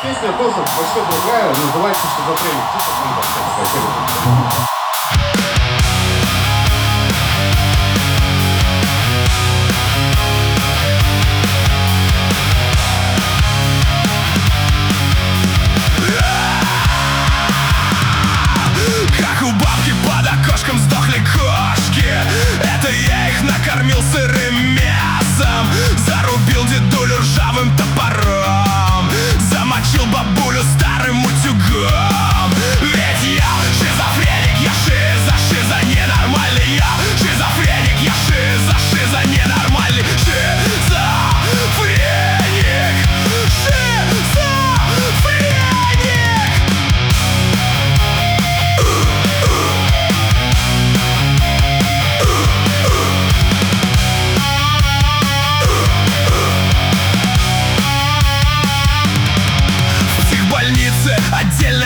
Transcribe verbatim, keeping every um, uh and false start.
Песня тоже вообще другая, называется «Шизофреник». Как у бабки под окошком сдохли кошки. Это я их накормил сырым мясом, зарубил дедулю ржавым топором, замочил бабулю старым утюгом. Ведь я шизофреник, я шиза, шиза ненормальный. Я шизофреник, я шиза, шиза ненормальный. Шизофреник, шизофреник. В психбольнице отдельно